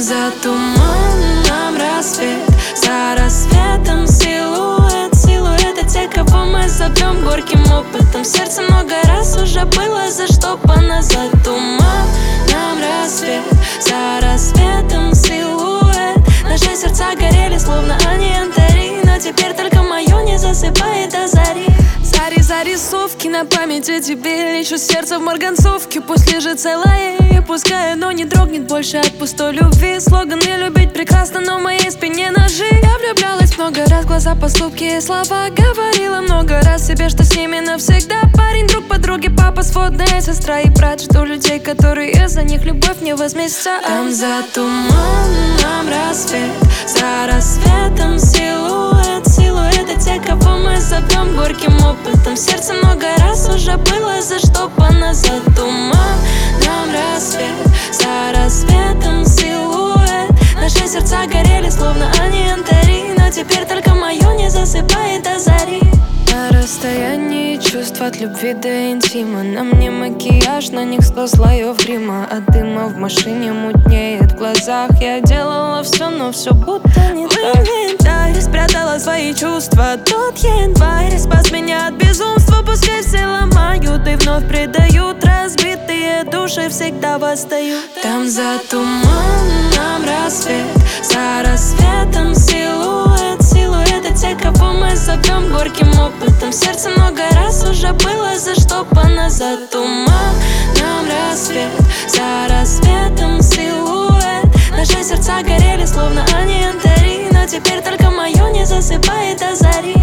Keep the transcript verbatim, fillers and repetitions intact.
за туманом рассвет, за рассветом силуэт, силуэты те, кого мы зовем горьким опытом. Сердце много раз уже было заштопано. За туманом рассвет, за рассветом силуэт. Наши сердца горели, словно они янтари, но теперь только мое не засыпает до зари. Зари, зарисовки на памяти тебе, лечу сердце в марганцовке. Пусть лежит целое и пускай оно не дрогнет больше от пустой любви. Слоган «Не любить прекрасно», но в моей спине ножи. Я влюблялась много раз, глаза, поступки и слова. Говорила много раз себе, что с ними навсегда. Парень, друг подруги, папа, сводная сестра и брат. Жду людей, которые за них любовь не возместят. Там за туманом рассвет, за рассветом силуэт, силуэты те, кого мы зовем горьким опытом. Сердце много раз уже было заштопано. За туманом рассвет, за рассветом силуэт. Наши сердца горели, словно они янтари, но теперь только мое не засыпает до зари. На расстоянии чувств от любви до интима. На мне макияж, на них сто слоев грима. От дыма в машине мутнеет в глазах. Я делала все, но все будто не так. В инвентарь спрятала свои чувства. Тот январь спас меня от безумства. Пускай все ломают и вновь предают. Разбитые души всегда восстают. Там за туманом рассвет, за рассветом силуэт, силуэты те, кого мы зовем горьким опытом. Сердце много раз уже было заштопано. За туманом рассвет, за рассветом силуэт. Наши сердца горели, словно они янтари, но теперь только мое не засыпает до зари.